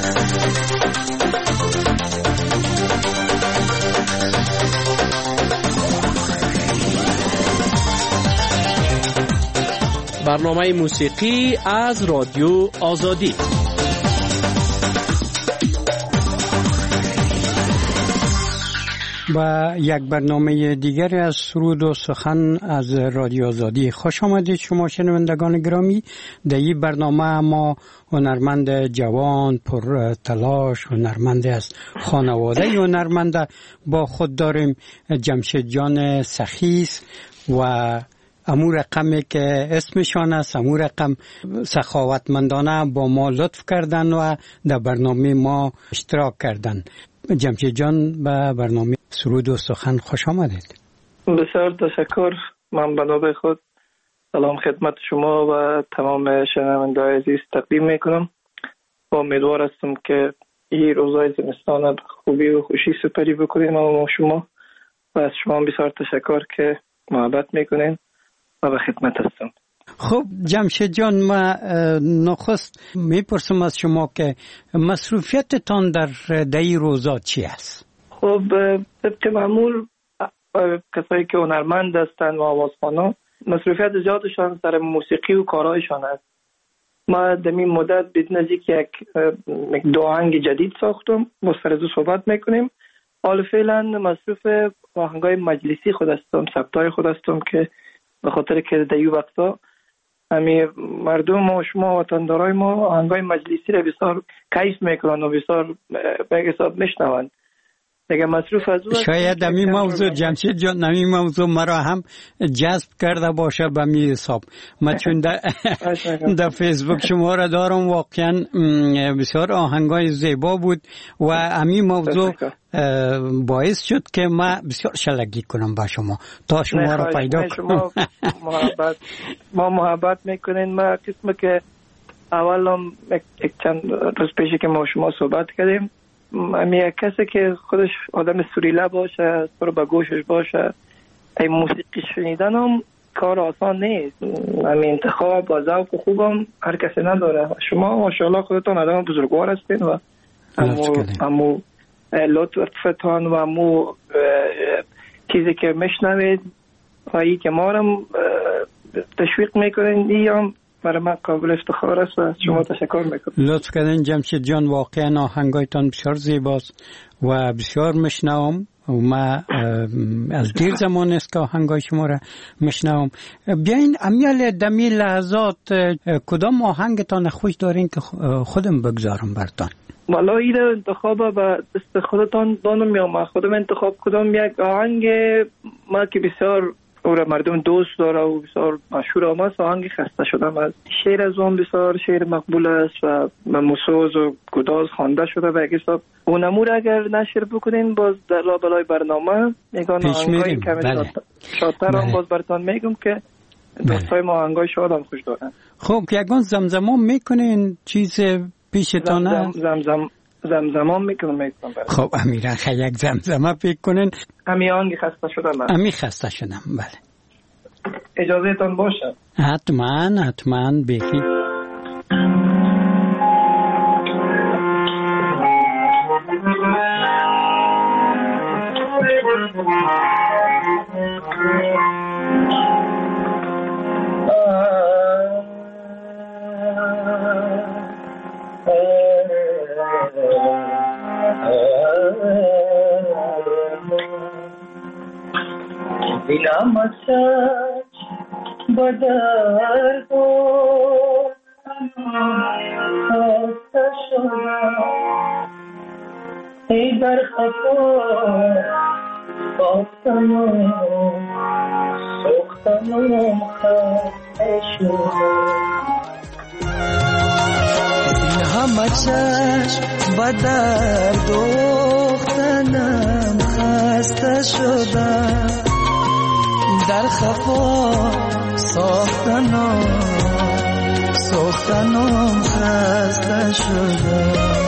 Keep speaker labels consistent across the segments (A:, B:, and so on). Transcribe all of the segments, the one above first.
A: برنامه موسیقی از رادیو آزادی.
B: با یک برنامه دیگر از سرود و سخن از رادیو آزادی خوش آمدید شما شنوندگان گرامی. در این برنامه ما هنرمند جوان پر تلاش، هنرمند از خانواده هنرمند با خود داریم، جمشید جان سخیس و امو رقمی که اسمشان است، امو رقم سخاوتمندانه با ما لطف کردن و در برنامه ما اشتراک کردن. جمشید جان به برنامه سرود و سخن خوش آمدید.
C: بسیار تشکر. من به نوبه خود سلام خدمت شما و تمام شنوندگان عزیز تقدیم میکنم. با امیدوار هستم که این روزهای زمستان خوبی و خوشی سپری بکنیم ما شما و از شما بسیار تشکر که محبت میکنین و به خدمت هستم.
B: خب جمشید جان، ما نخست میپرسم از شما که مصروفیتتان در این روزا چی است؟
C: خب طبق معمول کسایی که هنرمند هستند و آوازخوانا مصروفیت زیادشان سر موسیقی و کارهایشان است. ما در این مدت بدون از یک دو آهنگ جدید ساختم، با سر از صحبت میکنیم. حال فعلا مصروف آهنگای مجلسی خود هستم، سبتای خود هستم که به خاطر که در این وقتا همین مردم و شما وطندارای ما آهنگای مجلسی را بسیار کیف میکنن و بسیار به حساب میشنوند. دیگه مصروف از او
B: شاید همین موضوع جمشید جان، همین موضوع مرا هم جذب کرده باشه به می حساب. من چون در فیسبوک شما را دارم، واقعا بسیار آهنگای زیبا بود و همین موضوع باعث شد که من بسیار شلگی کنم با شما تا شما را پیدا کنم.
C: ما محبت میکنین. ما قسم که اولم یک چند روز پیشی که ما شما صحبت کردیم، یک کسی که خودش آدم سوریله باشه، سر به گوشش باشه، این موسیقی شنیدن هم کار آسان نیست. همین انتخاب با ذوق خوبم هر کسی نداره. شما ماشاءالله خودتان آدم بزرگوار هستین و امو لطفتان و امو چیزی که میشنوید و ای که ما هم تشویق میکنین، ای هم برای من قابل افتخار است و شما تشکر میکنم.
B: لطف کردین جمشید جان، واقعا آهنگایتان بسیار زیباست و بسیار میشنوم و ما از دیر زمان است که آهنگای شما را میشنوم. بیاین امیال دمی لحظات کدام آهنگتان خوش دارین که خودم بگذارم برتان؟
C: والا این انتخاب و دست خودتان دانم یا من خودم انتخاب کدام یک آهنگ ما که بسیار اور مردم دوست داره و بسیار مشهور آمد، آهنگ خسته شدم. از شعر از اون بسیار شعر مقبول است و موسوز و گداز خوانده شده به حساب. اونمور اگر نشر بکنین باز در لابلای برنامه میگن آهنگای کمی شادتر هم باز براتون میگم که دوستای ما آهنگای شاد هم خوش دارن.
B: خب یگان زمزمه میکنین چیز پیشتانه؟
C: زمزمان میکنم.
B: خب امیران یک زمزمه بکنین.
C: امی آهنگ خسته شدم.
B: امی خسته شدم، بله.
C: اجازه تان باشه؟
B: حتما بگی.
D: دلم از سچ بدر بود خسته شدم، ای در خفا بافتم و سوختم و خسته شدم. این همه چشم بدر دوختنم خسته شدم، در خفا ساختنم خسته شدم.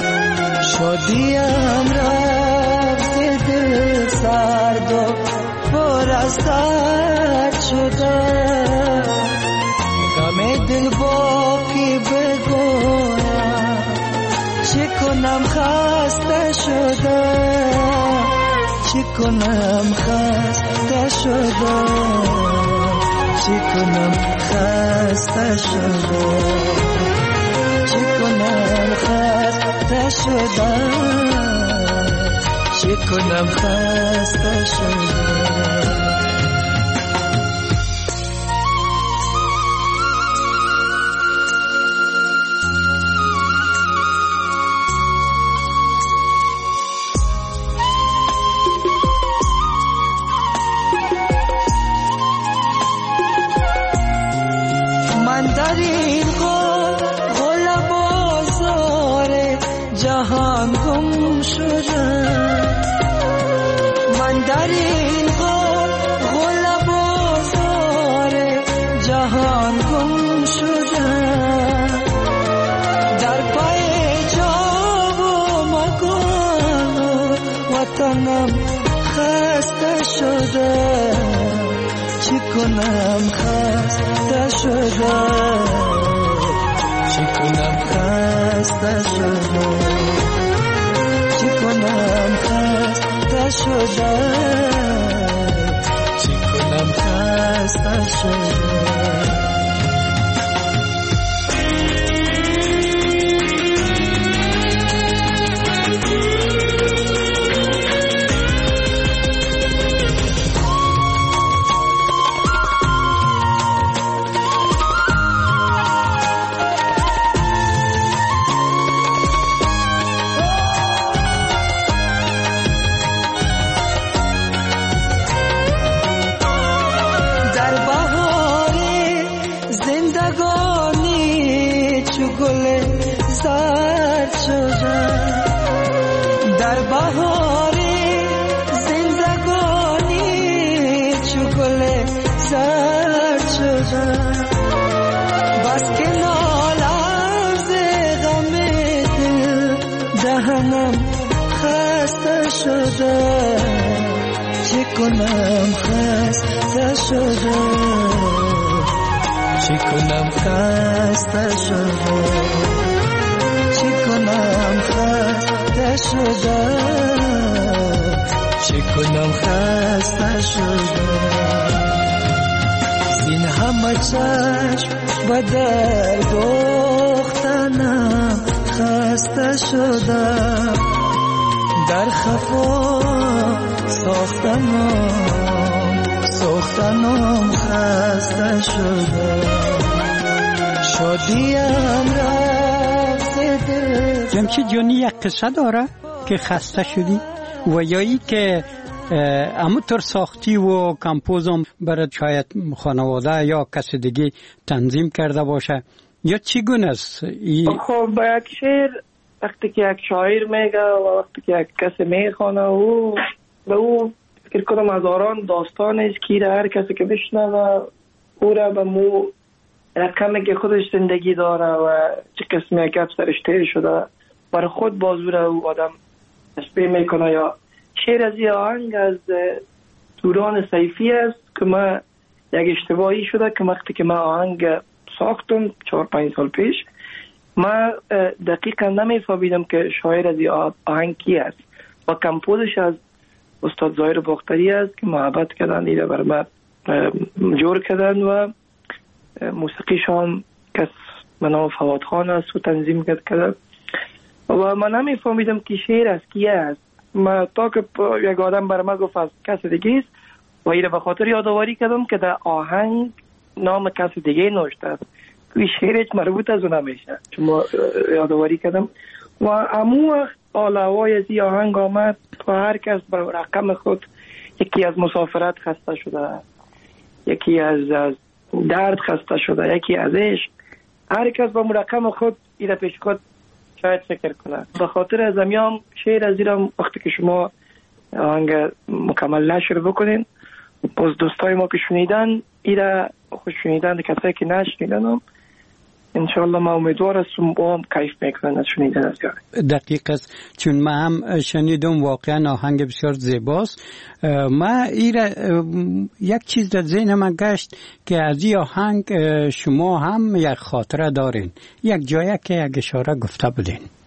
D: شادیم رفت دل سرد و پر از درد شدم، غم دل باقی بگویم چه کنم خسته شدم، چی کنم خسته شدم، چی کنم خسته شدم، چی کنم خسته شدم، چی کنم خسته شدم. من در این غل بازار جهان گم شدم، من در این غل بازار جهان گم شدم، در پای جا و مکان وطنم خسته شدم، چی کنم خسته شدم، چی کنم خسته شدم، چی کنم خسته شدم، چی کنم خسته شدم. در بهار زندگانی چو گل زرد شدم، بس که نالم ز غم دل دهنم خسته شدم، چه کنم خسته شدم، چه کنم خسته شدم، چی کنم خسته شدم، چی کنم خسته شدم. این همه چشم به در دوختنم خسته شدم، در خفا ساختنم خسته شدم، شادیم را
B: جمشید جانی یک قصه داره که خسته شدی و یایی که همونطور ساختی و کمپوزم برای شاید خانواده یا کسی دیگه تنظیم کرده باشه یا چی گونه است؟
C: خب با یک شعر وقتی که یک شاعر میگه و وقتی که یک کسی میخوانه و به او فکر کنم هزاران داستان است که هر کسی که بشنوه او را به مو رقمی که خودش زندگی داره و چه قسمی که سرش تیر شده برای خود بازوره و آدم تشبیه میکنه. یا شعر از یه آهنگ از دوران صیفی است که من یک اشتباهی شده که وقتی که من آهنگ ساختم 4-5 سال پیش من دقیقا نمیفهمیدم که شاعر از یه آهنگ کی است و کمپوزش از استاد ظاهر باختری است که محبت کردن ایره بر من جور کردن و موسیقیشان کس به نام فواد خان است و تنظیم کرده و من نمیفهمیدم که شعر از کیه است. من تا که یک آدم برای من گفت از کس دیگه است و ایره به خاطر یادآوری کردم که در آهنگ نام کس دیگه نوشته است که شعرش مربوط از اون نمیشه چون یادآوری کردم و امو وقت آلوای از این آهنگ آمد و هر کس بر رقم خود یکی از مسافرت خسته شده، یکی از درد خسته شده، یکی از عشق، هر کس با رقم خود ایره پیش خود شاید فکر کنه. به خاطر از امیام شعر از ایران وقتی که شما آهنگ مکمل نشر بکنین باز دوستای ما که شنیدن ایره خوش شنیدن، کسایی که نشنیدن هم انشاءالله ما امیدوار هستم با هم کیف میکنن از شنیدن از یاره.
B: دقیق است چون من هم شنیدم واقعا آهنگ بسیار زیباست. من ایره یک چیز در ذهن من گشت که از این آهنگ شما هم یک خاطره دارین، یک جایی که یک اشاره گفته بودین.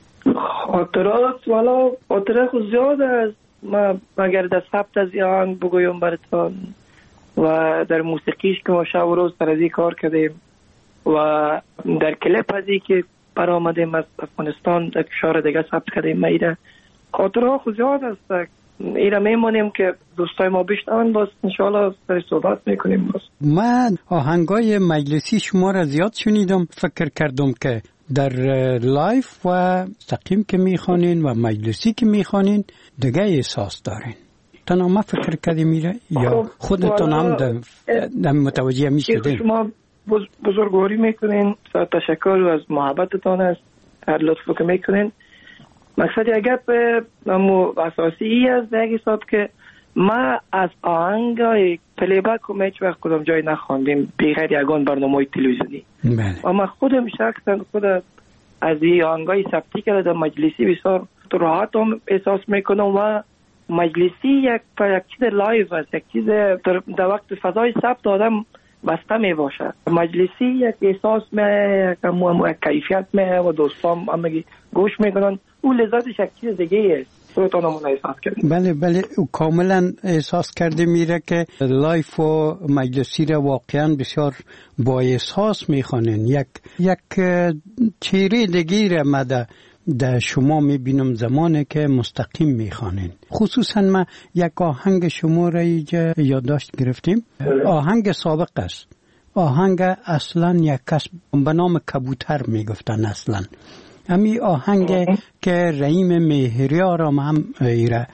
C: خاطرات والا خاطره خود زیاد است. ما اگر در ثبت از آهنگ بگویم براتان و در موسیقیش که ما شب و روز سر ازی کار کردیم و در کلیپ ازی که برآمدیم از افغانستان در کشور دیگه ثبت کردیم. ما ایره خاطره خود زیاد است. ایره میمونیم که دوستای ما بشنون، باز انشاءالله سر صحبت میکنیم. باز
B: من آهنگای مجلسی شما را زیاد شنیدم، فکر کردم که در لایف و مستقیم که میخوانین و مجلسی که میخوانین دیگه احساس دارین. تنها ما فکر کردیم میره یا خودتون هم در متوجه میشدین؟ شما
C: بزرگواری میکنین، تشکر از محبتتان است، هر لطف که میکنین. مقصد اگر به اساسی ای است دیگه حساب که ما از آهنگای پلیبک و هیچ وقت کدام جای نخواندیم بغیر یگان برنامه تلویزیونی.
B: و
C: من خودم شخصا خود از این آهنگای ثبتی کردم مجلسی بسیار راحت هم احساس میکنم و مجلسی یک چیز لایو است، یک چیز در وقت فضای ثبت آدم بسته می باشه. مجلسی یک احساس یک کیفیت می و دوستان همگی گوش میکنن، اون لذتش یک چیز دیگه است. خودتان همون احساس کردیم؟
B: بله کاملا احساس کرده میره که لایف و مجلسی را واقعا بسیار با احساس میخوانن. یک چهره دیگه را ما در شما میبینم زمانی که مستقیم میخوانین. خصوصا ما یک آهنگ شما را اینجا یادداشت گرفتیم. آهنگ سابق است. آهنگ اصلا یک کس به نام کبوتر میگفتن. اصلا همی آهنگ که رحیم مهریار هم ایره.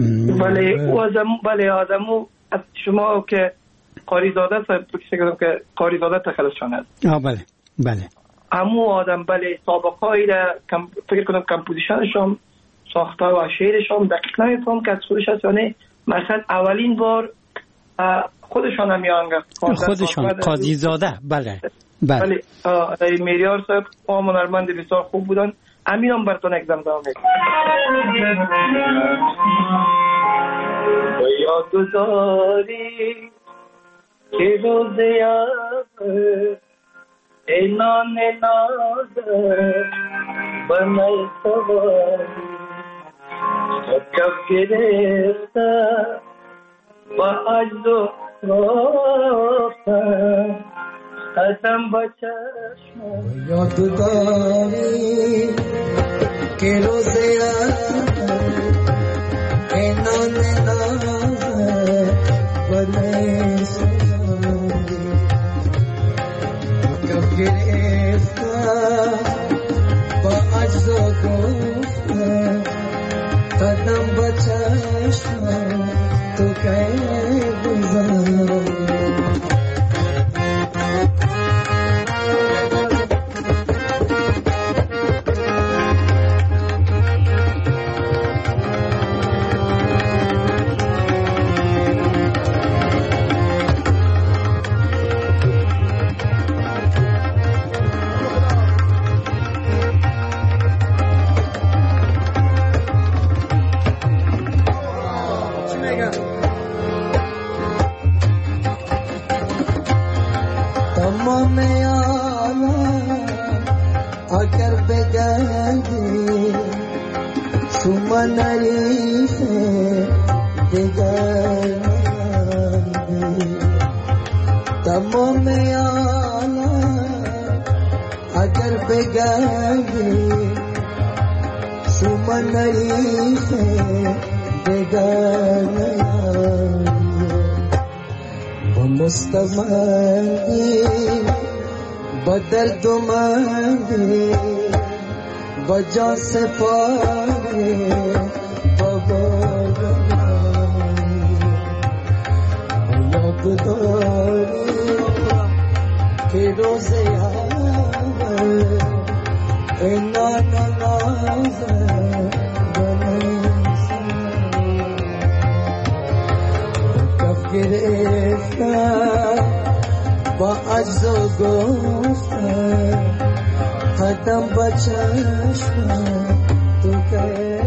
C: بله آدمو از شما که قاری زاده که قاری زاده تخلص شانه.
B: بله
C: همو آدم بله سابقایی را فکر کنم کمپوزیشنشم ساخته و شعرشم دقیق نمیفهم که از خودش هست یا نه. مثلا اولین بار خودشان هم
B: خودشان قاضی زاده. بله
C: میریار صاحب هنرمند بسیار خوب بودن. امین هم براتون یک زمزمه میکنم. یاد گذاری که روز یاد اینان نازه بنای سواری کب گرفته با عجز و رفتن قدم با چشم
D: یاد داری که روز اینان نازه بنای سواری کب گرفته با عجز و گفتن قدم با چشم تو که گذاری. تمام عالم اگر بگردی شما نریخ دیگر نماندی. تمام عالم اگر بگردی شما نریخ دیگر نماندی. مستمندی بدل دو مندی بجا سپاری بابا یاد داری که روز یاد اینان نازه گرفتم با عجز و گفتم قدم با چشم تو که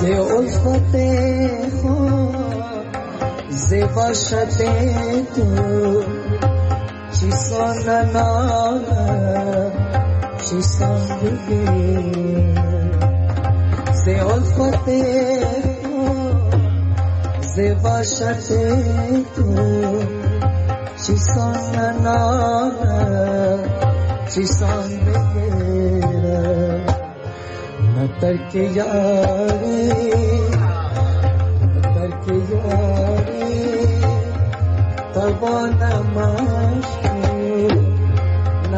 D: ز الفت خود ز وحشت تو چیسان ننالم چیسان بگیر ز الفت خود ز وحشت تو چیسان ننالم چیسان بگیر न तर्क यारी तबा न माशू न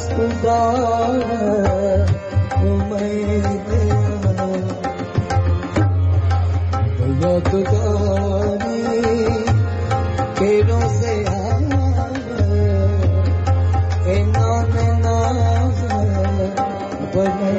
D: अस्पदार उम्मीद यादगारी के रोज़े आए नाम नाज बने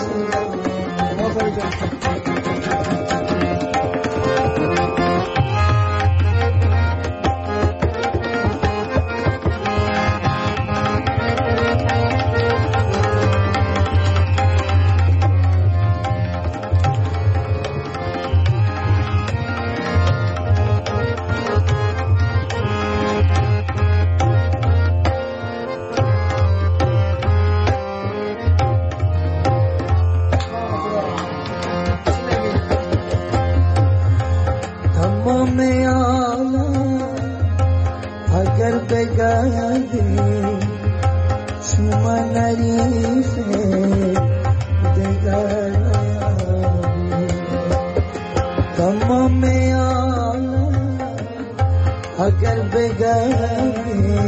D: अगर बेगाने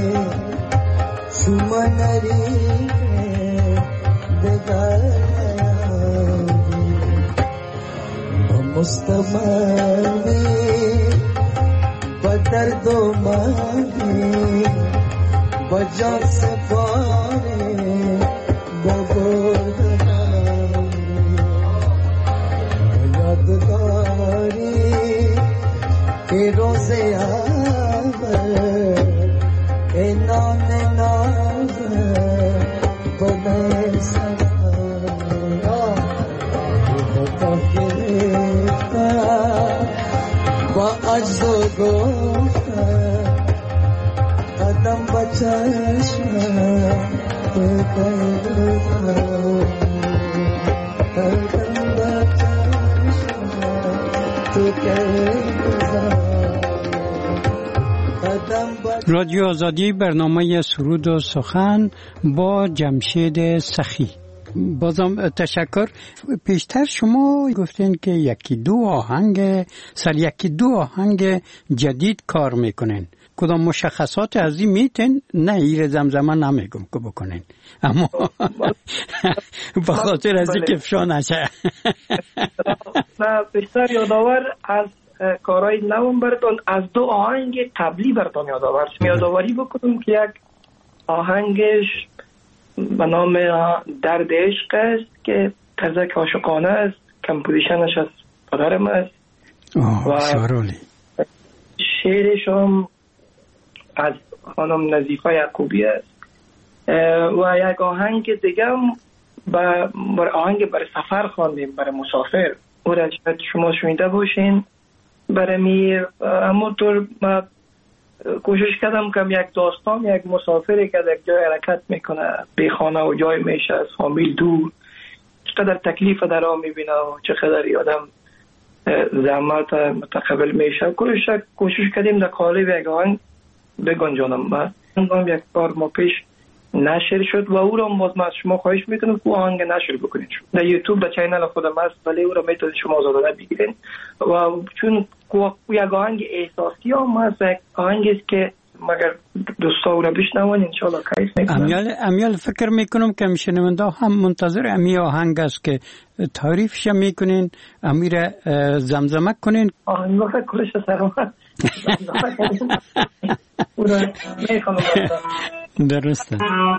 D: सुमनरी बेगाने मुस्तमानी बदर दो मानी बजा से पारे यादगारी के रोज़े अज्जो गोफ्ता कदम बचशना तो कदम बचशना तो
B: رادیو آزادی برنامه سرود و سخن با جمشید سخی. بازم تشکر. پیشتر شما گفتین که یکی دو آهنگ جدید کار میکنین. کدام مشخصات از این میتین؟ نه ایر زمزمه نمیگم که بکنین، اما به خاطر از این کفشا نشه.
C: نه بیشتر یادآور از کارهای نوم براتون از دو آهنگ قبلی براتون یادآوری بکنم که یک آهنگش به نام درد عشق است که تزک عاشقانه است، کمپوزیشنش از پدرم است و شعرش هم از خانم نظیفه یعقوبی است و یک آهنگ دیگه هم آهنگ بر سفر خواندیم، بر مسافر، او را شما شنیده باشین. برای همونطور من کوشش کردم که یک داستان یک مسافری که در جای حرکت میکنه، بی خانه و جای میشه، از فامیل دور، چقدر تکلیف در آن میبینه و چقدر آدم زحمت متقبل میشه. کوشش کردیم در قالب یک آهنگ بگنجانم. بعد یک بار ما پیش نشر شد و او را باز من از شما خواهش میکنم که آهنگ نشر بکنید. در یوتیوب در چینل خودم هست، ولی او را میتونید شما آزادانه بگیرید و چون یک آهنگ احساسی هم هست، یک آهنگی است که مگر دوستا او را بشنون انشاءالله کیف میکنن.
B: امیال فکر میکنم که شنونده هم منتظر امی آهنگ است که تعریفش میکنین، امی را زمزمه کنین.
C: آهنگ فکر کلش سرمان او را میکنم.
B: درسته.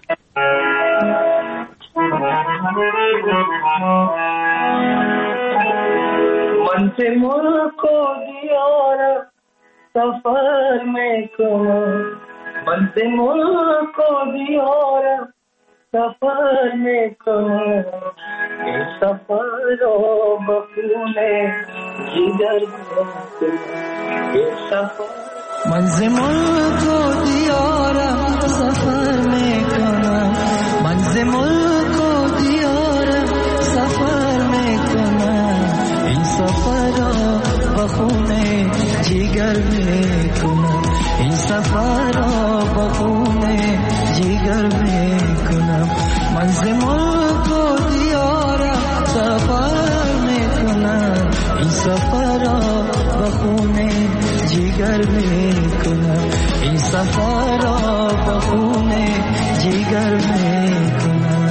C: من से मुल्क को दियार सफर में करो, मन से मुल्क को दियार सफर में करो, इस सफर را بخون جگر
D: من ز ملک و دیارم سفر میکنم، من ز ملک و دیارم سفر میکنم، این سفر را با خون جگر میکنم، این سفر را با خون جگر میکنم. من ز ملک و دیارم سفر میکنم، این سفر را با خون جگر میکنم، این سفر را با خون جگر میکنم.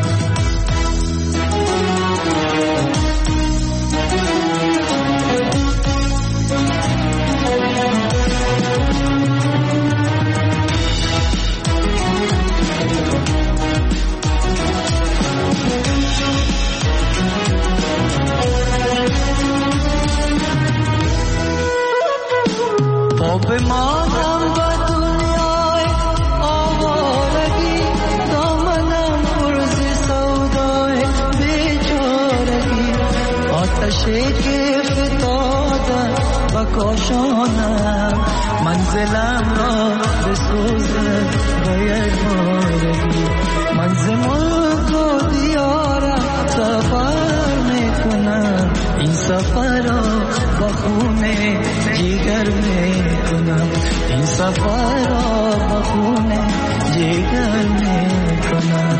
D: به مانم به دنیای آوارگی، دامنم پرز سودای بیچارگی، آتشی که فتادم و کاشانم، منزلم را بسوزه با یک بارگی. من ز ملک و دیارم سفر میکنم، این سفر را با خون جگر میکنم، این سفر را با خون جگر میکنم.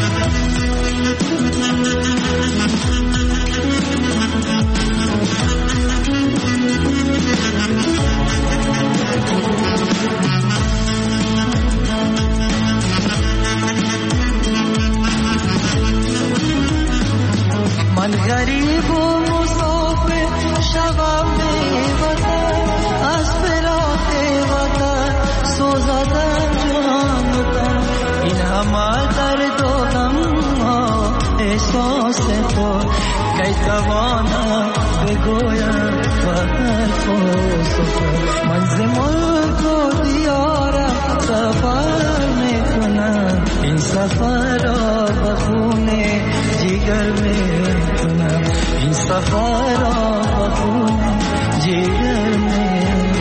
D: من غریب و مسافر شبم وطن، از فراق وطن سوزدم جان و تن، این همه درد و غم ها احساس تو کی توانم بگویم و حرف و سخن. من ز ملک و دیارم سفر میکنم، این سفر را به خون جگر میکنم، این سفر را به خون جگر میکنم.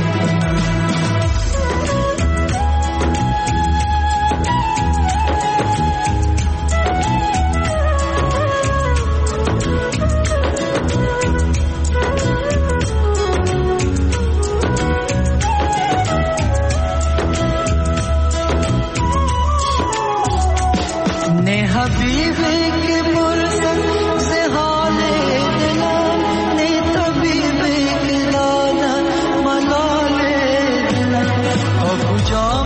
D: نه حبیبی که برسن ز حال دلم، نه طبیبی که دادن ملال دلم، تا کجا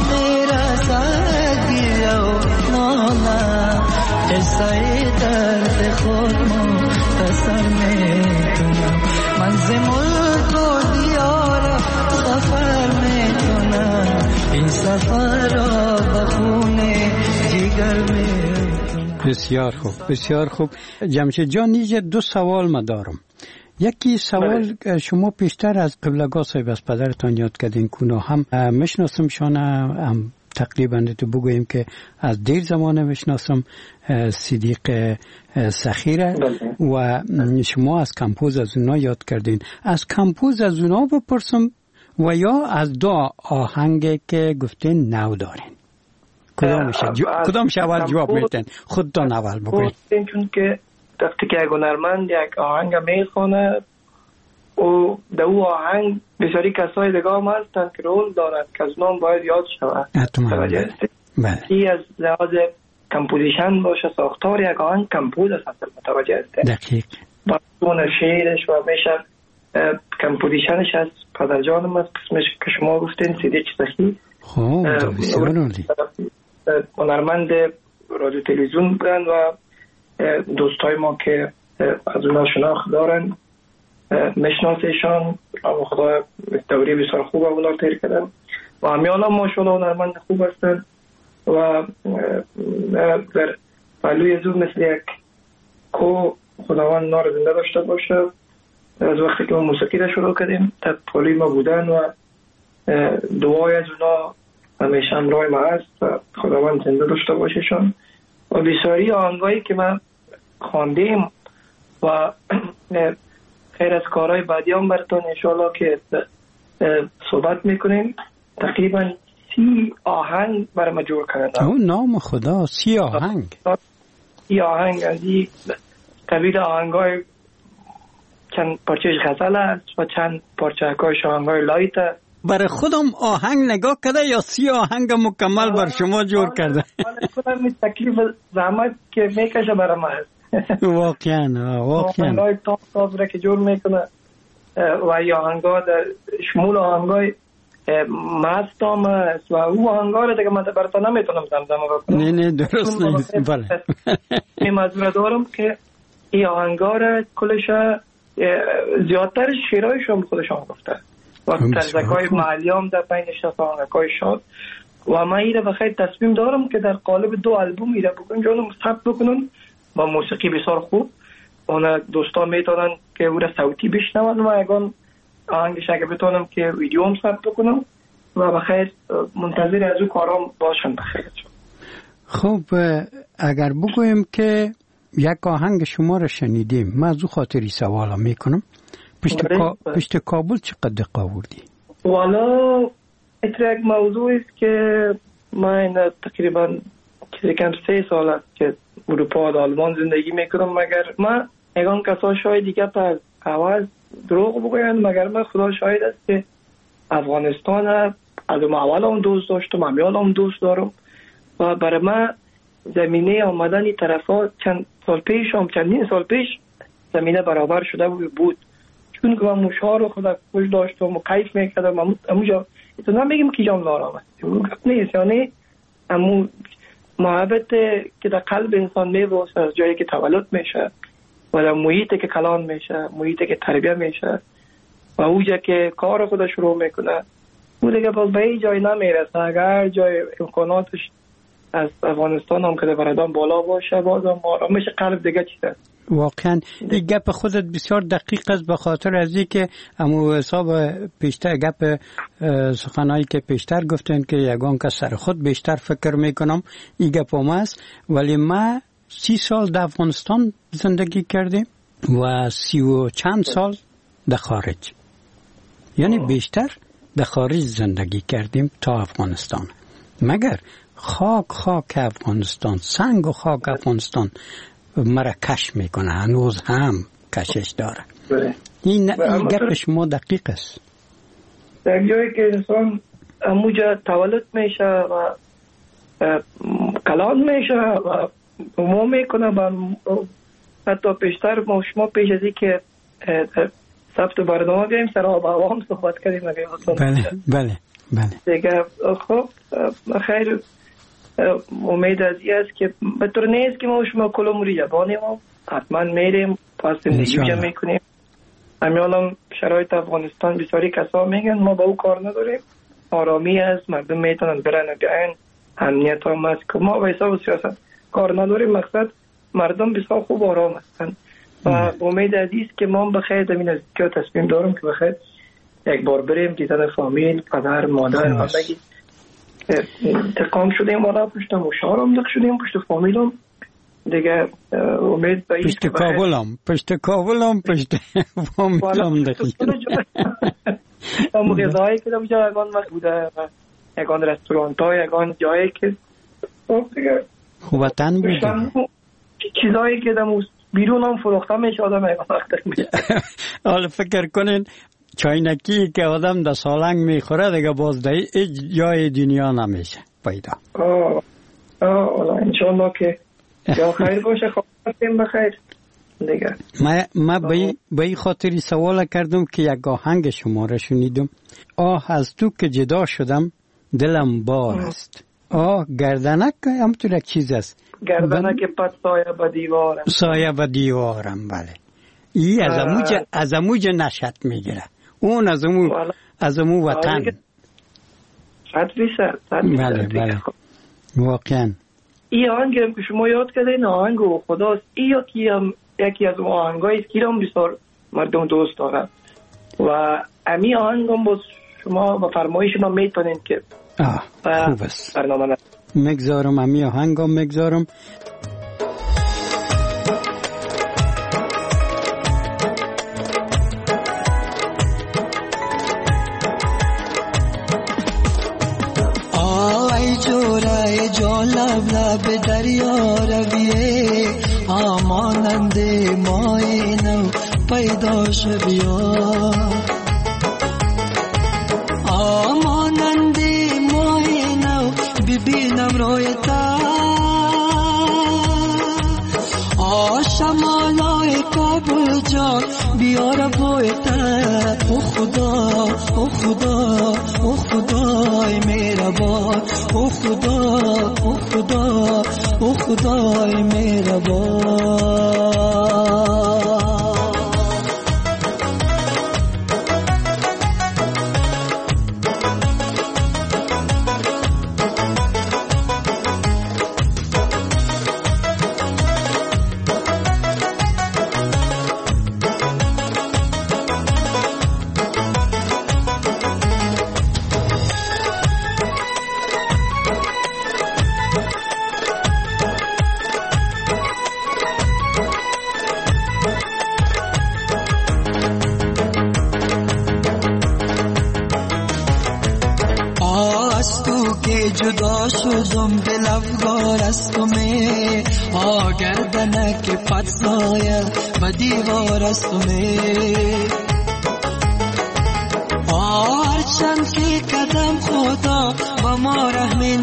D: میرسد گیره و نالم، قصه درد خود مختصر میکنم. من ز ملک و دیارم سفر میکنم، این سفر را به خون جگر میکنم.
B: بسیار خوب، بسیار خوب. جمشید جان، نیجه دو سوال ما دارم. یکی سوال شما پیشتر از قبلگاه صاحب از پدرتان یاد کردین کنو هم مشناسم شانه، هم تقریبا تو بگوییم که از دیر زمانه مشناسم صدیق سخیره و شما از کمپوز از اونا یاد کردین. از کمپوز از اونا بپرسم و یا از دو آهنگ که گفتین نو دارین؟ کدامش اول جواب میتین؟ خودتان اول بگوید.
C: چون که وقتی که یک هنرمند یک آهنگ میخونه و در او آهنگ بسیاری کسای دیگه هم هستن که رول دارد که از نام باید یاد شود. این از لحاظ کمپوزیشن باشه، ساختار یک آهنگ کمپوز است، متوجه است.
B: دقیق.
C: با اون شعرش و میشه کمپوزیشنش از پدرجانم است، قسمش که شما گفتین صدیق سخی.
B: خوب، بسیار عالی.
C: هنرمند رادیو تلویزیون بودن و دوستای ما که از اونا شناخت دارن مشناسیشان و خدا دوری بسیار خوب اونا تیر کردن و همیان هم ماشاءالله هنرمند خوب هستن و در پهلوی زود مثل یک کو خداوند نار زنده داشته باشه. از وقتی که ما موسیقی را شروع کردیم تا پهلوی ما بودن و دعای از اونا همیشه همراه ما هست و خداوند زنده داشته باششان. و بسیاری آهنگایی که ما خواندیم و خیر از کارهای بعدی هم براتون انشاءالله که صحبت میکنیم. تقریبا 30 آهنگ برای ما جور کردن.
B: او نام خدا، 30 آهنگ.
C: 30 آهنگ از این قبیل آهنگای چند پارچه غزل است و چند پارچه آهنگای لایت است.
B: برای خودم آهنگ نگاه کرده یا 30 آهنگ مکمل بر شما جور کرده؟
C: خودم تکلیف زحمت که میکشه برای ما است.
B: واقعا
C: آهنگای تاپ را که جور میکنه و یا آهنگا در شمول آهنگای مست هم است و او آهنگا را دیگه من برای نمیتونم زمزمه بکنم.
B: نه درست نیست. بله
C: این مزور دارم که این آهنگا را کلش زیادتر شیرایش هم خودشان گفته و ترزکای محلی هم در بین نشست آهنگای شاد و من ایره بخیر تصمیم دارم که در قالب 2 آلبوم ایره بکنم جانم ثبت بکنم با موسیقی بسیار خوب. اونا دوستان میتونن که او را صوتی بشنون و اگان آهنگش اگه بتونم که ویدیو هم ثبت بکنم و بخیر منتظر از او کارام باشن. بخیر
B: خب اگر بگویم که یک آهنگ شما را شنیدیم، من از او خاطری سوالا میکنم. پشت کابل چقدر آوردی؟
C: والا اتر یک موضوع است که من تقریبا چیزی کم 3 سال است که اروپا و آلمان زندگی میکنم. مگر من اگان کسا شاید دیگه پس اول دروغ بگوین، مگر من خدا شاید است که افغانستان از اول هم دوست داشتم، همیال هم دوست دارم و برای من زمینه آمدن این طرفا چندین سال پیش زمینه برابر شده بود، چون که من موشها رو خدا خوش داشتم و کیف میکردم. اموجا ایتون نمیگیم که جام نارام است، نیست یعنی امو محبت که در قلب انسان میباشه از جایی که تولد میشه و در محیطی که کلان میشه، محیطی که تربیه میشه و اوجا که کار خودش شروع میکنه او دیگه باز به این جای نمیرسه. اگر جای امکاناتش از افغانستان هم که در بردان بالا باشه باز هم آرامش قلب دیگه چیزه.
B: واقعا این گپ خودت بسیار دقیق است، به خاطر از این که امو حساب پیشتر گپ سخنایی که پیشتر گفتن که یگان که سر خود بیشتر فکر میکنم این گپ هم است. ولی ما 30 سال در افغانستان زندگی کردیم و 30 و چند سال در خارج، یعنی بیشتر در خارج زندگی کردیم تا افغانستان. مگر خاک افغانستان، سنگ و خاک افغانستان مرا کش میکنه، هنوز هم کشش داره. این گپ شما دقیق است.
C: در جایی که انسان اموجا تولد میشه و کلان میشه و مو میکنه و حتی پیشتر ما شما پیش از این که ثبت برنامه بیاییم سر آب هوا هم صحبت کردیم.
B: بله
C: دیگه خب خیر امید از این است که به طور نیست که ما شما کلوم ریجبانیم و حتما میریم پس زندگی میکنیم. همیالم شرایط افغانستان بسیاری کسا میگن ما با او کار نداریم، آرامی است، مردم میتونن برن و بیاین، امنیت هم است که ما با حساب سیاست کار نداریم. مقصد مردم بسیار خوب آرام هستن و امید از این است که ما بخیر زمین از که تصمیم دارم که بخیر یک بار بریم دیدن فامیل، پدر، مادر و بگی انتقام شدیم والا پشت مشارم دق شدیم پشت فامیلم دیگه. امید به
B: پشت کابلم پشت فامیلم دق شدیم.
C: اما غذایی که در جا یکان وقت بوده و یکان رستورانت ها، یکان جایی که
B: وطن بوده،
C: چیزایی که در بیرون هم فروخته میشه آدم یکان وقت میشه.
B: حالا فکر کنین چاینکی که آدم در سالنگ میخوره دیگه باز در جای دنیا نمیشه پیدا.
C: انشاءالله که یا خیر باشه. خواهیم بخیر دیگه.
B: من به این خاطری سوال کردم که یک آهنگ شما را شنیدم، آه از تو که جدا شدم دلم بار است. گردنک همطور یک چیز است،
C: گردنک پس سایه با دیوارم.
B: بله ای از اموج نشت میگیره، اون از امو وطن. بله واقعا
C: این آهنگ که شما یاد کردین آهنگ خداست. این یکی از اون آهنگایی که هم بسیار مردم دوست دارن و امی آهنگ هم با شما با فرمایش ما میتونین که
B: خوب است. مگذارم امی آهنگ هم مگذارم.
D: پیدا شه بیا آمانندی ماه نو ببینم روی تا شمالای کابل جان بیار بایت او خدا او خدا او خدای مهربان او خدا او خدا او خدای مهربان جدا شدم دل افگار از تو می آگردنک پت سایه و دیوار از تو می هرچند که قدم خدا با ما رحمی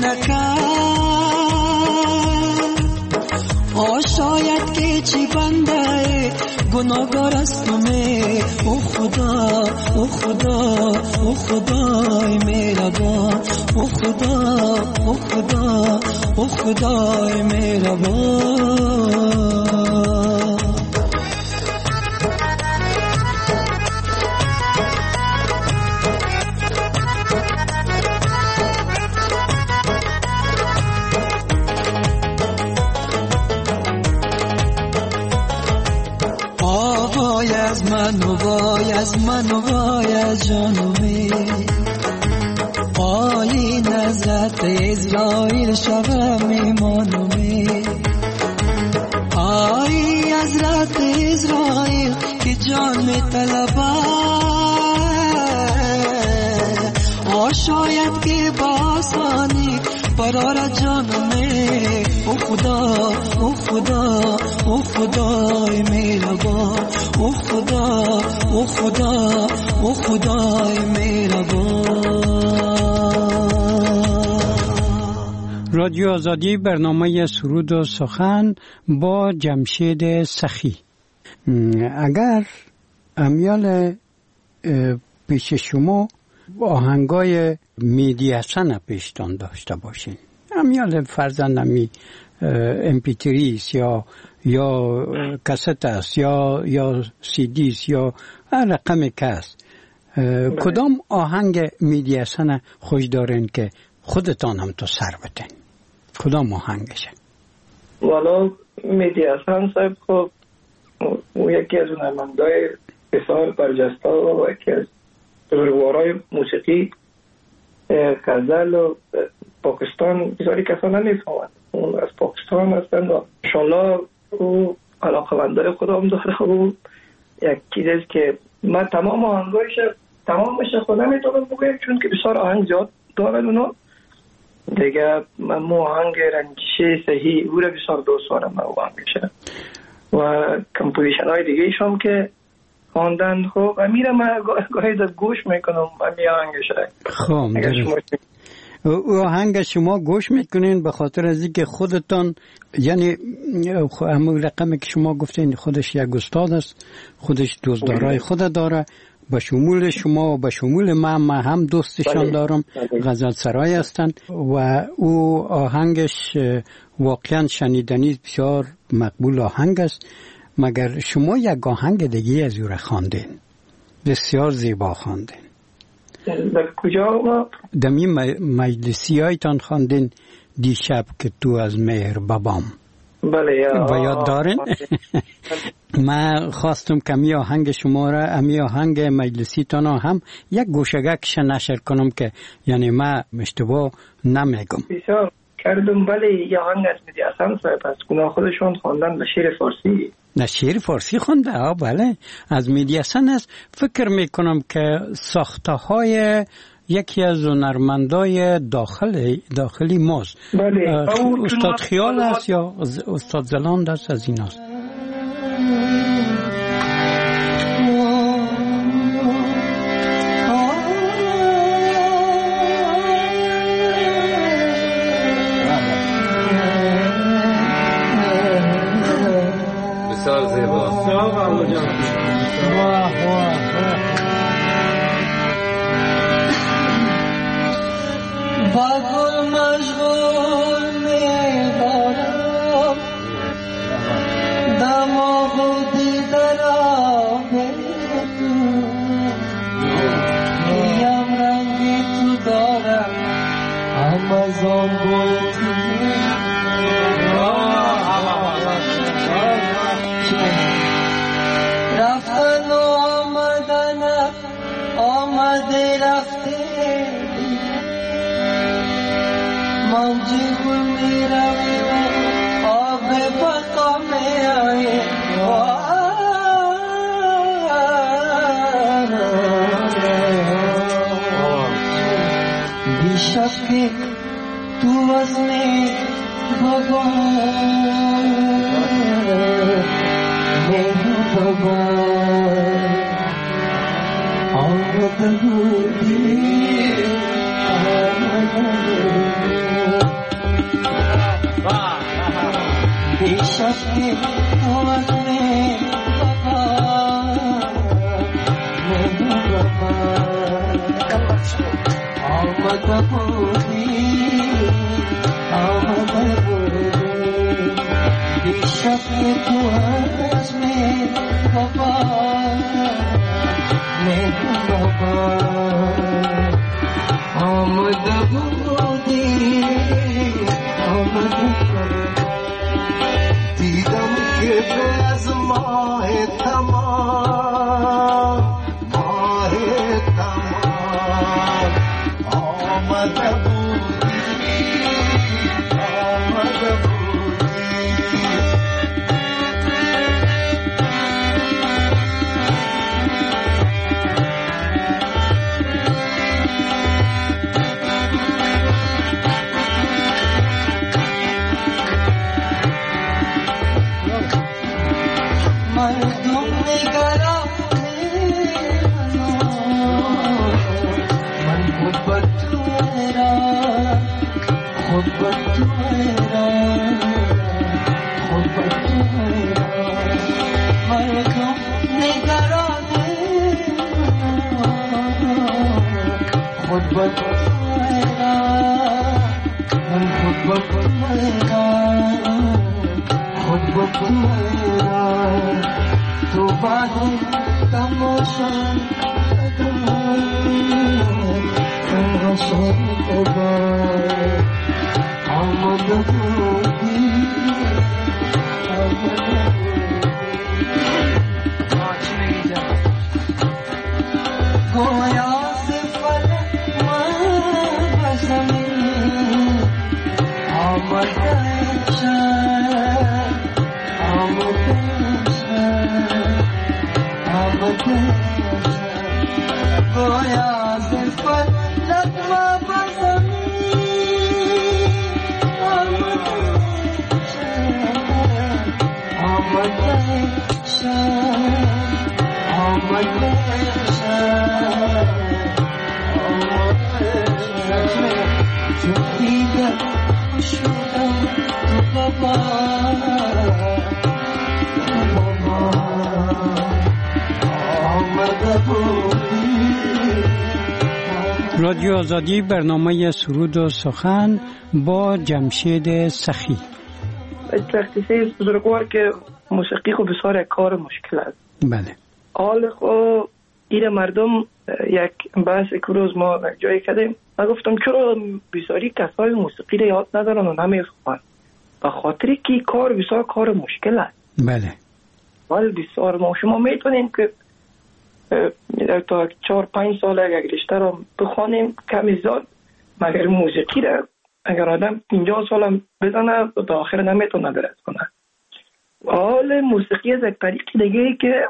D: نکرد شاید که چی بنده گناهگار از تو می او خدا او خدا او خدای مهربان او خدا او خدا او خدای مهربان وای از من و وای از من و وای از جانومی وای نظرت اسرائیل شبه میمانومی وای حضرت اسرائیل که جان میطلبه شاید که با آسانی برار جانومی او خدا او خدا او خدای مهربان او خدا او خدا او خدای مهربان.
B: رادیو آزادی برنامه سرود و سخن با جمشید سخی. اگر امیال پیش شما آهنگای میدی حسن پیشتان داشته باشین، امیال فرزندمی MP3 یا کست است یا CD است یا رقم کست، کدام آهنگ میدی حسن خوش دارین که خودتان هم تو سر بتین؟ کدام آهنگشه؟
C: والا میدی حسن صاحب خب او یکی از هنرمندای بسیار برجسته و یکی از بزرگوارای موسیقی غزل و پاکستان بسیاری کسان نمیفهمند، اون از پاکستان هستند و انشالله او علاقه‌مندای خودم داره و یک چیزی که من تمام آهنگایش تمامش خود نمیتونم بگم چون که بسیار آهنگ زیاد دارن اونا دیگه. من آهنگ رنجشه صحیح او را بسیار دوست دارم من آهنگشه و کمپوزیشن های دیگه ایشم که خواندن. خب امیره من گاهی دست گوش میکنم امی آهنگشه.
B: خب او آهنگ شما گوش میکنین به خاطر از اینکه خودتان یعنی همون رقمی که شما گفتین خودش یک استاد است، خودش دوستدارای خود داره، به شمول شما و به شمول من هم دوستشان دارم، غزل سرای هستند و او آهنگش واقعا شنیدنی بسیار مقبول آهنگ است. مگر شما یک آهنگ دیگه از او را خواندین، بسیار زیبا خواندین.
C: در کجا؟
B: دمی مجلسی هایتان خواندین دیشب که تو از مهر بابام.
C: بله
B: و یاد دارین؟ من خواستم که می آهنگ شما را امی آهنگ مجلسی تانا هم یک گوشگکش نشر کنم که یعنی من اشتباه نمیگم.
C: بسیار کردم. بله یه آهنگ از میدی حسن صاحب از گناه خودشون خواندن به شعر فارسی.
B: نه شعر فارسی خونده؟ بله از میدی حسن است. فکر میکنم که ساخته های یکی از هنرمندای داخلی ماست.
C: بله
B: استاد خیال است یا استاد زلاند است از این است. رادیو آزادی، برنامه سرود و سخن با جمشید سخی.
C: تخصیص بزرگوار که موسیقی خو بسیار کار مشکل است.
B: بله.
C: حال خو این مردم یک بحث که روز ما جایی کردیم، من گفتم چرا بسیاری کسای موسیقی را یاد ندارن و نمیخوان؟ به خاطری که کار بسیار کار مشکل است.
B: بله.
C: ولی بسیار ما شما میتونیم که تا 4-5 سال اگر رشته رو بخوانیم کمی زیاد، مگر موسیقی را اگر آدم 50 سال بزنه به آخر نمیتونه درست کنه. حال موسیقی از یک طریق دیگه که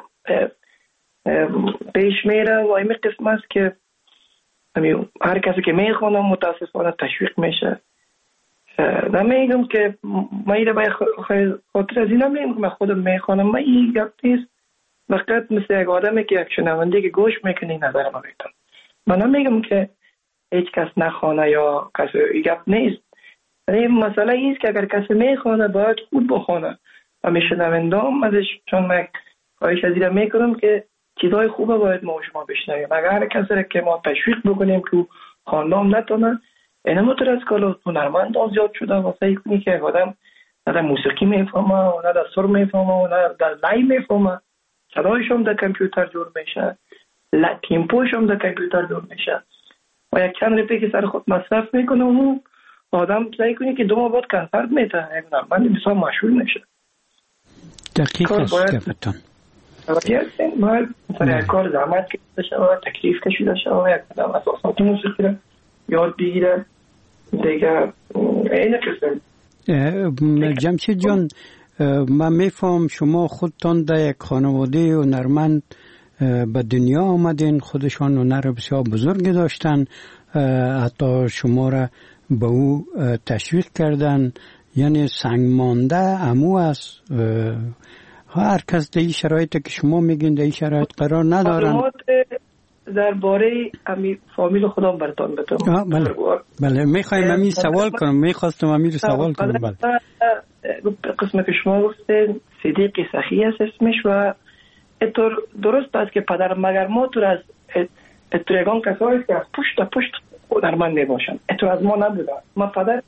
C: پیش میره و این قسم است که هر کسی که میخوانه متاسفانه تشویق میشه. نمیگم که من ایره باید خاطر از این نمیگم که من خودم میخوانم، من این گفت نیست، فقط مثل یک آدمی که یک شنونده که گوش میکنه نظر ما بیتون. من نمیگم که هیچ کس نخوانه یا کسی این گفت نیست. مسئله ایست که اگر کسی میخوانه باید خود بخوانه و میشنونده هم ازش، چون من خواهش از این میکنم که چیزای خوبه باید ما و شما بشنویم. اگر هر کسی را که ما تشویق بکنیم که خواندن نتونه، این مطور از که هنرمند زیاد شده و سعی کنی که آدم نه در موسیقی میفهمه، نه در سر میفهمه، نه در لای میفهمه، صدایش هم در کامپیوتر جور میشه، تیمپوش هم در کامپیوتر جور میشه و یک چند رپی که سر خود مصرف میکنه و آدم سعی کنی که 2 ماه بعد کنسرت میته، یک هنرمند بسیار مشهور میشه.
B: دقیق است گفتن.
C: باید مثلا یک کار زحمت کشیده شود، تکلیف کشیده شود، یک آدم اساسات موسیقی را یاد بگیره دیگه. این قسم
B: جمشید جان، من میفهم شما خودتان در یک خانواده هنرمند به دنیا آمدین، خودشان هنر بسیار بزرگی داشتن، حتی شما را به او تشویق کردن، یعنی سنگ مانده امو است. هر کس در این شرایط که شما میگین در این شرایط قرار ندارن.
C: درباره امی فامیل خودم براتون بگم.
B: بله میخوایم همین سوال کنم، میخواستم همین سوال کنم. بله
C: قسمت که شما گفتین صدیق سخی است اسمش و اینطور درست است که پدر مگر ما تو از اتریگان کسایی که از پشت هنرمند میباشن، اینطور از ما نبوده. ما پدر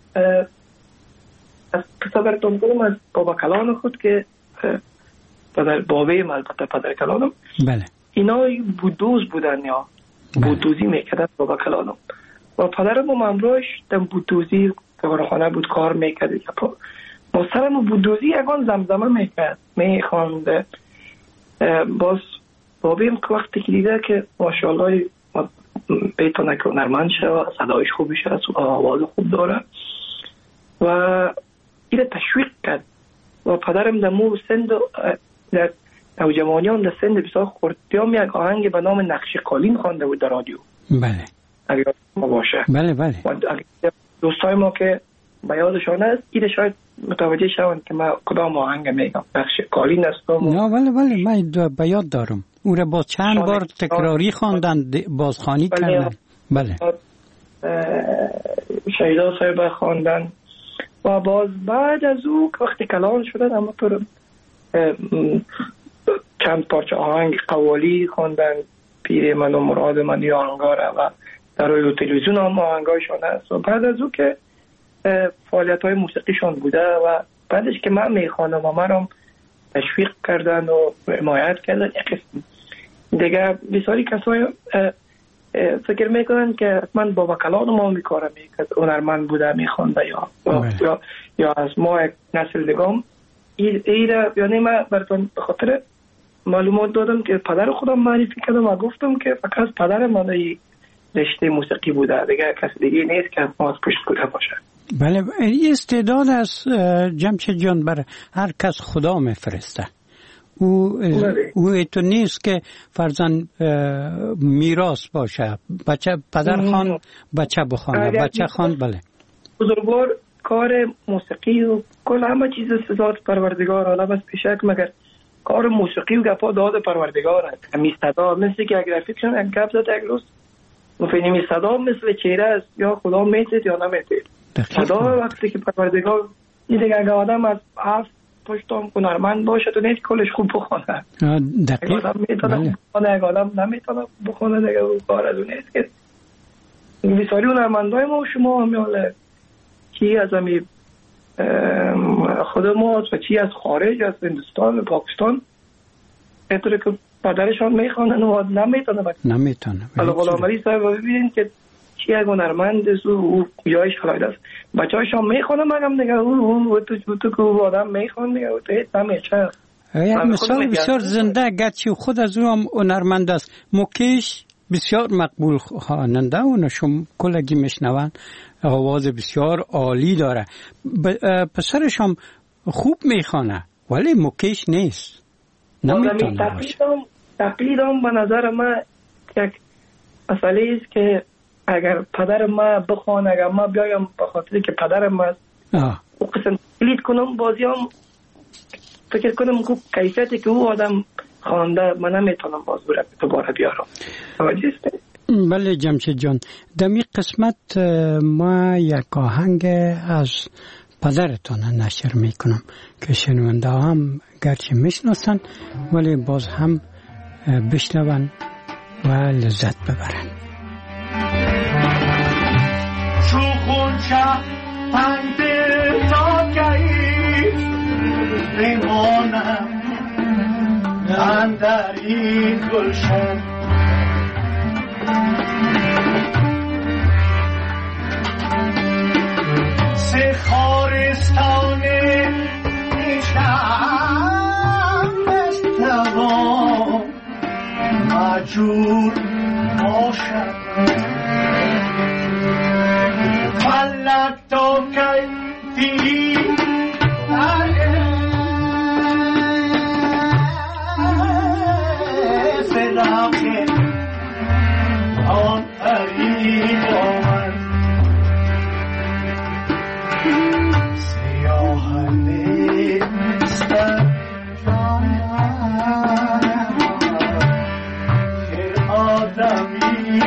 C: از قصه براتون کنم از بابا کلان خود که پدر بابیم، البته پدر کلانم،
B: بله
C: اینا بودوز بودن یا بودوزی میکردن بابا کلانم و پدرم هم امروش در بودوزی کارخانه بود کار میکرد. ما سرم بودوزی یکان زمزمه میکرد میخواند. باز بابیم که وقتی که دیده که ماشاءالله بیتونه که هنرمند شد، صدایش خوبی شد، آواز خوب داره و اینه تشویق کرد و پدرم در مو سند در نوجوانیان در سند بسیار خردیام یک آهنگ به نام نقش قالین خوانده بود در رادیو.
B: بله
C: اگر ما باشه
B: بله
C: دوستای ما که به یادشان است ایده شاید متوجه شوند که ما کدام آهنگ میگم. نقش قالین است.
B: نه بله من به یاد دارم او را با چند بار تکراری خواندن، بازخوانی کردن. بله
C: شهیدا صاحب خواندن و باز بعد از او وقتی کلان شدن اما تو چند پارچه آهنگ قوالی خواندن، پیر من و مراد من یا آهنگاره و در روی تلویزیون هم آهنگایشان هست و بعد از او که فعالیت های موسیقیشان بوده و بعدش که من میخوانم و من هم تشویق کردن و حمایت کردن. دیگه بسیاری کسای فکر میکنن که من بابا کلان ما میکاره میکرد هنرمند بوده میخوانده یا از ما یک نسل دیگم ایره. یعنی من براتون به خاطر معلومات دادم که پدر خودم معرفی کردم و گفتم که فقط پدر من ای رشته موسیقی بوده، دیگه کسی دیگه نیست که ما از پشت بوده باشه.
B: بله این استعداد از جمشید جان بر هر کس خدا میفرسته. او تو نیست که فرزن میراث باشه، بچه پدر خان بچه بخوانه، بچه خان. بله
C: بزرگوار کار موسیقی و کل همه چیز سزاد پروردگار، حالا بس پیشک مگر کار موسیقی و گپا داد پروردگار است. همی صدا مثل که اگر فکرشن یک گپ زد یک روز مفهمی صدا مثل چهره است، یا خدا میتید یا نمیتید. صدا وقتی که پروردگار این دیگه اگر آدم از هفت پشتم هنرمند باشه تو نیست کلش خوب بخونه.
B: دقیق
C: آدم میتونه بخونه، اگر آدم نمیتونه بخونه دیگه او کار از اون نیست. که بسیاری هنرمندای ما و شما همیاله چی از همی خود ماست و چی از خارج، از هندوستان و پاکستان، اینطوری که پدرشان میخوانن و نمیتونه. حالا غلامعلی صاحب ببینید که چی یک هنرمند او جایش خلاید است، بچه هایشان میخوانن مگم دیگه او تو که او آدم میخوان دیگه او تایید نمیشه.
B: یک مثال بسیار زنده گرچه خود از او هم هنرمند است. موکیش بسیار مقبول خواننده و نشون کلگی میشنون، آواز بسیار عالی داره، پسرش هم خوب میخوانه ولی موکیش نیست، نمیتونه باشه.
C: تقلید هم به نظر من یک مسئله است که اگر پدر ما بخوانه، اگر ما بیایم به خاطر که پدرم است او قسم تقلید کنم، بازی هم فکر کنم که کیفیتی که او آدم خوانده من نمیتونم باز دوباره بیارم.
B: بله جمشید جان، در این قسمت ما یک آهنگ از پدرتان نشر میکنم که شنونده هم گرچه میشناسن ولی باز هم بشنون و لذت ببرن.
E: چو خونچه پنده تا گهی بمانم اندر این گلشن، سه خارستان نیشتم بستوان مجور باشد، فلک تا که دیگی سراغ آن پرید آمد، سیاهنده استر جانم که آدمی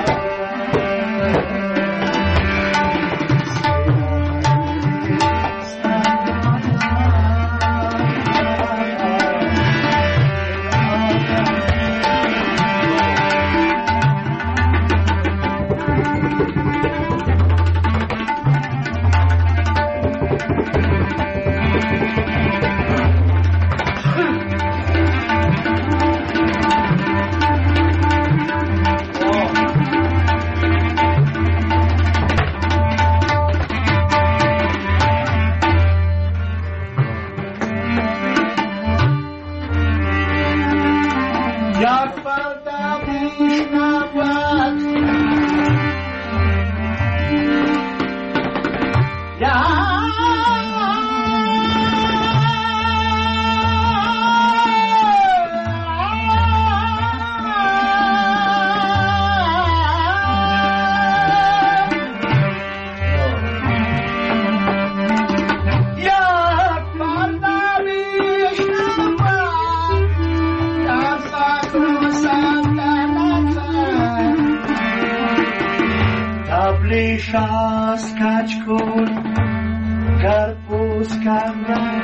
E: شاست کچ کن گرپوز کردن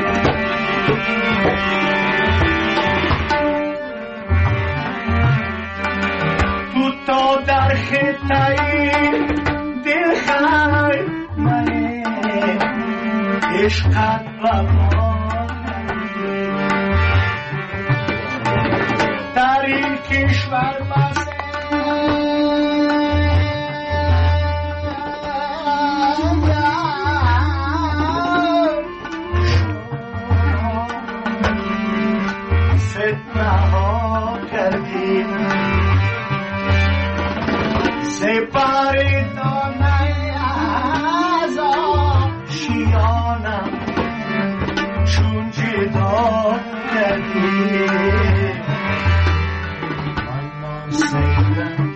E: تو تا در خطایی دل خیر منه عشقت و ما در این کشور بسه سپاری دانه از آشیانم چون جدا کردی من سیدم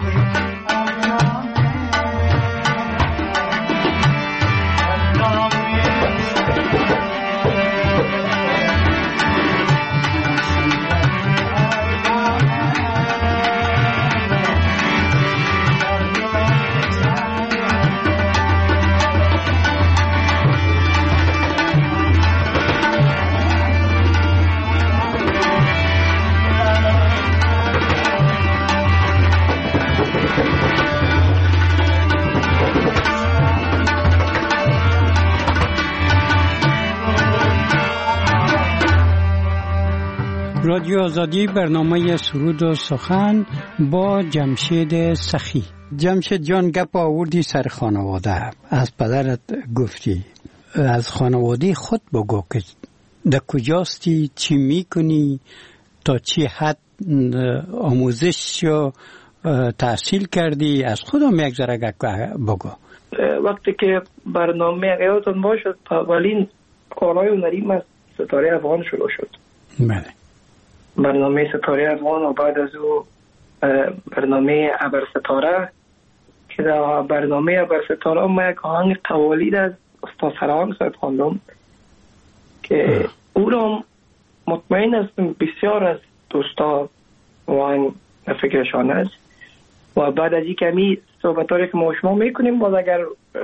B: رادیو آزادی برنامه سرود و سخن با جمشید سخی. جمشید جان گپ آوردی سر خانواده، از پدرت گفتی، از خانواده خود بگو که در کجاستی، چی میکنی، تا چی حد آموزش و تحصیل کردی، از خودم یک ذره بگو.
C: وقتی که برنامه یادتون باشد اولین کارهای هنریم از ستاره افغان شروع شد.
B: بله.
C: برنامه ستاره افغان و بعد از او برنامه ابر ستاره که در برنامه ابر ستاره ما یک آهنگ قوالید از استاد سرهنگ صاحب خواندم که او را مطمئن هستم بسیار از دوستا آهنگ فکرشان است و بعد از این کمی صحبتاری که ما شما میکنیم باز اگر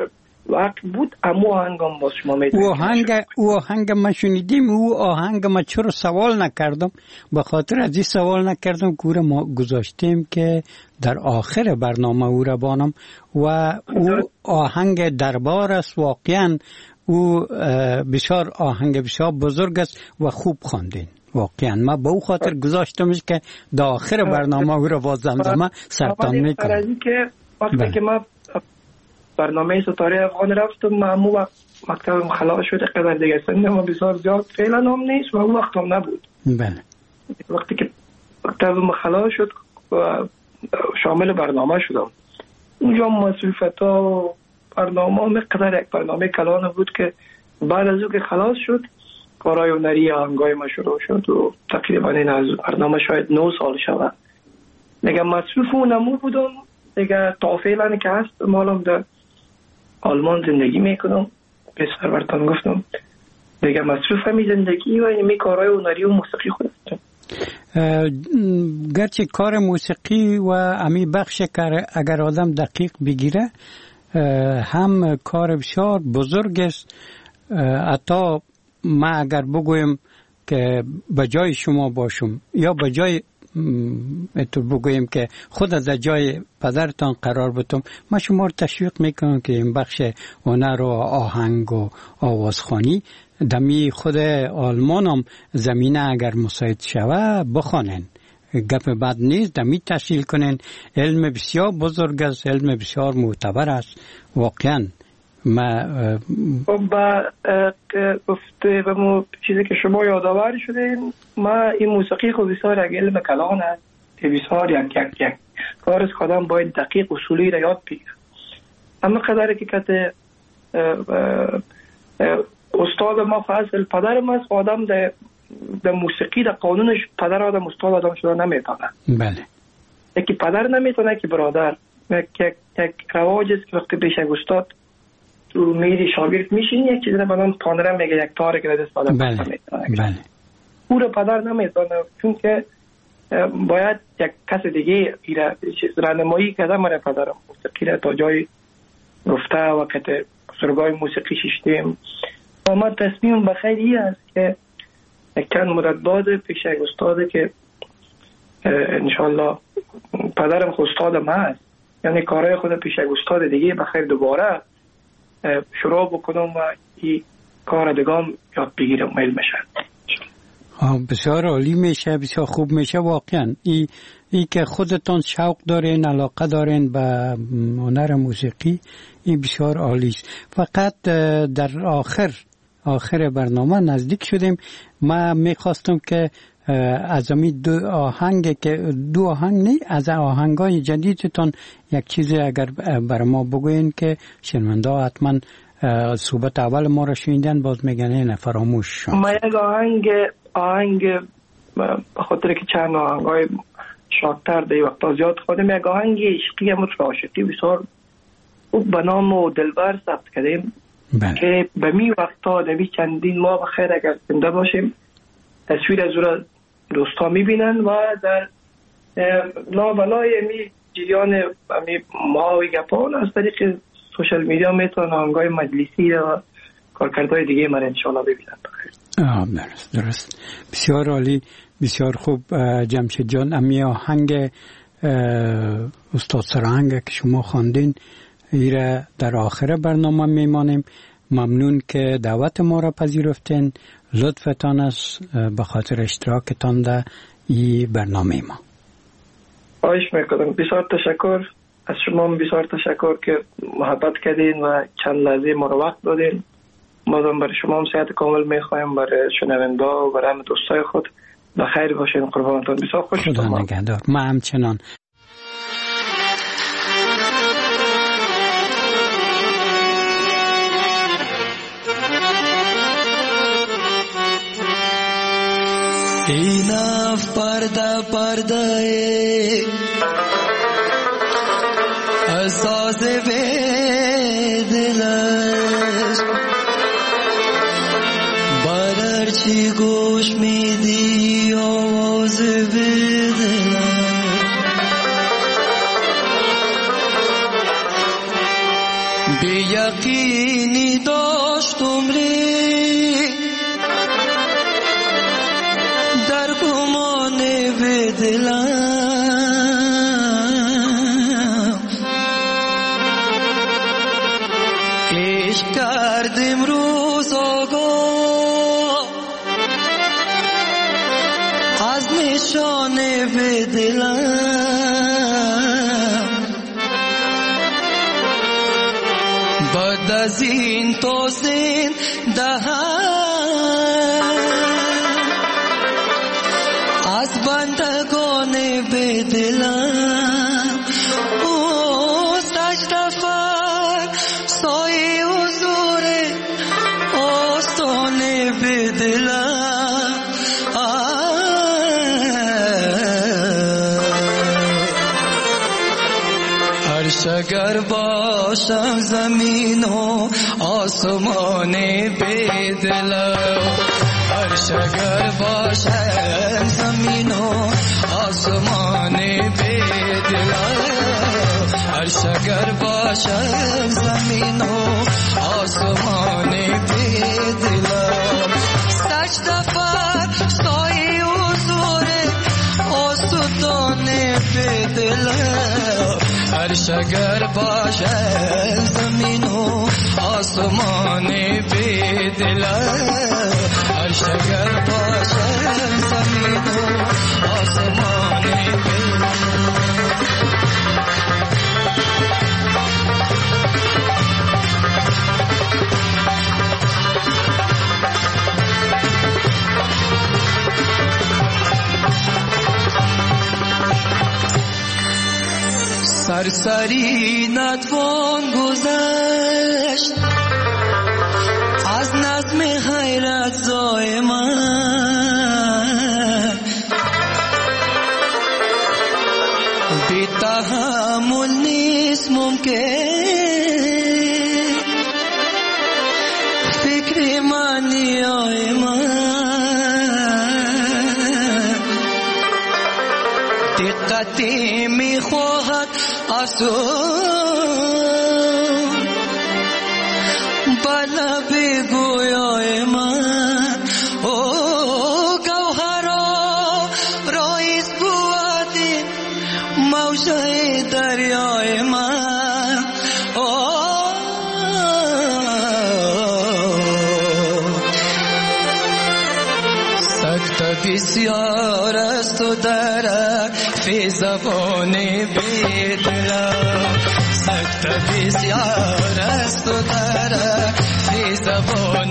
C: وقت بود امو آهنگم باز شما میدونید.
B: او آهنگ ما شنیدیم. او آهنگ ما چرا سوال نکردم؟ به خاطر از این سوال نکردم که او را ما گذاشتیم که در آخر برنامه او را بانم و او آهنگ دربار است. واقعا او بسیار آهنگ بسیار بزرگ است و خوب خواندین. واقعا ما به او خاطر گذاشتمش که در آخر برنامه او را باز زمزمه سرتان میکنم.
C: که وقتی که ما برنامه ستاره افغان رفتم، معمو وقت مکتبم خلاص شده قدر دیگه سنده ما بسیار زیاد فعلا هم نیست و اون وقت هم نبود.
B: بله.
C: وقتی که مکتبم خلاص شد و شامل برنامه شدم، اونجا مصروفت ها برنامه هم قدر یک برنامه کلان بود که بعد از او که خلاص شد کارهای هنری آهنگای ما شروع شد و تقریبا این از برنامه شاید 9 سال شود دیگه مصروف اونمو بودم دیگه. تا فعلا که هست مالم در آلمان زندگی میکنم. پسر برتان گفتم دیگه مصروف همی زندگی و این کارهای هنری و موسیقی خود هستم.
B: گرچه کار موسیقی و امی بخش اگر آدم دقیق بگیره هم کار بسیار بزرگ است. حتی ما اگر بگویم که به جای شما باشم یا به جای تو بگویم که خود از جای پدرتان قرار بتم، ما شما رو تشویق میکنم که این بخش هنر و آهنگ و آوازخوانی دمی خود آلمان هم زمینه اگر مساعد شوه بخوانن. گپ بد نیست، دمی تحصیل کنن. علم بسیار بزرگ است، علم بسیار معتبر است. واقعا
C: گفته و چیزی که شما یادآور شدین، ما این موسیقی خود بسیار یک علم کلان است که بسیار یک کار از آدم باید دقیق اصولی را یاد بگیره. اما قدری که کته استاد ما فاصل پدرم است، آدم در موسیقی در قانونش پدر آدم استاد آدم شده نمیتونه.
B: بله.
C: یکی پدر نمیتونه که برادر. یک رواج است که وقتی پیش استاد تو میری شاگرد میشین یک چیز رو بدن پاندرم میگه یک تاره که دست آدم
B: بله. بله.
C: او رو پدر نمیتونه، چون که باید یک کس دیگه رانمایی کرده. من پدرم موسیقی را تا جای گفته و که بزرگای موسیقی شیشتیم و ما تصمیم بخیری است که یک چند مدت بعد پیش یک استاده که انشالله پدرم خود استاد ما است، یعنی کارهای خود پیش یک استاد دیگه بخیر دوباره شروع بکنم و این کار دگام یاد بگیرم و علمشن.
B: بسیار عالی میشه، بسیار خوب میشه. واقعا ای که خودتان شوق دارین، علاقه دارین به هنر موسیقی، این بسیار عالی است. فقط در آخر برنامه نزدیک شدیم. ما میخواستم که از امی دو آهنگ نه، از آهنگای جدیدتان یک چیزی اگر بر ما بگوین که شنونده ها حتما صحبت اول ما را شنیدن باز میگن نه فراموش شد.
C: ما یک آهنگ به خاطر که چند آهنگای شاکتر دی وقتا زیاد خودم یک آهنگ عشقی هم عاشقی بسیار به نام دلبر ثبت کردیم.
B: بله.
C: که به می وقتا نمی چندین ما بخیر اگر زنده باشیم تصویر از او را دوستا میبینن و در لابلای می جریان ماهی گپان از طریق سوشل میدیا میتونن آهنگای مجلسی و کارکردهای دیگه من انشاءالله ببینن.
B: درست. بسیار عالی، بسیار خوب. جمشید جان، امی آهنگ استاد سرهنگ که شما خواندین ایره در آخر برنامه میمانیم. ممنون که دعوت ما را پذیرفتین. لطفتان است به خاطر اشتراکتان در این برنامه ما.
C: خواهش میکنم. بسیار تشکر از شما، بسیار تشکر که محبت کردین و چند لحظه ما رو وقت دادین. بازم برای شما هم صحت کامل میخوایم، برای شنونده و برای همه دوستای خود بخیر باشین. قربانتون. بسیار خوش شدم.
B: خدا نگهدار. ما همچنان.
D: این پرده احساس بدلش برچی گوش میدی آواز بدلش بی یقینی داشت عمری در گمان به دلم عشق کردم روز آگاه از نشانه به دلم بعد از این تو زنده از بندگان به دلم او سجدفر سایه حضور آستانه به دلم عرش اگر باشم زمین و آسمان به دلم عرش اگر باشم زمین و آسمان به دلم عرش اگر باشم زمین و آسمان به دلم سجده فر سایه حضور آستانه به دلم عرش اگر باشم زمین و آسمان به دلم عرش اگر باشم زمین و آسمان به سرسری نتوان گذشت از نظم حیرت زای من بی تحمل نیست ممکن فکر معنی آی من دقتی می خواهد آسون بالا بگویای من او گوهرا رایز بودی موجه دریای من سخت بسیار است و درک فی زبان بدلم سخت بسیار است و درک فی زبان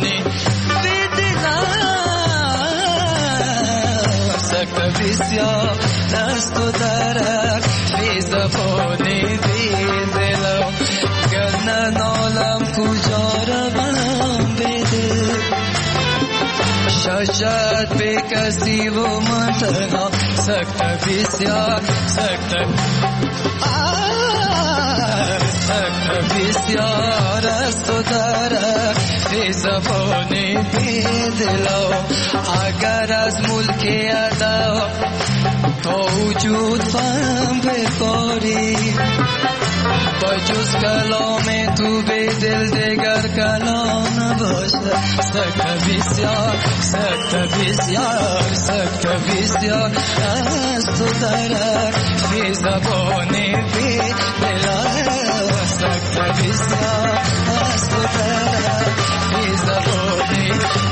D: بدلم سخت بسیار است و درک فی زبان بدلم گرنه نالم کجا روم بده شاشت به کسی و من تنها سخت بسیار سخت بسیار است و درک فی زبان بدلم اگر از ملک ادا تا وجود فهم بکاری بجز کلام تو به دل دیگر کلام نباشد سخت بسیار است و درک فی زبان بدلم سخت بسیار است و درک فی زبان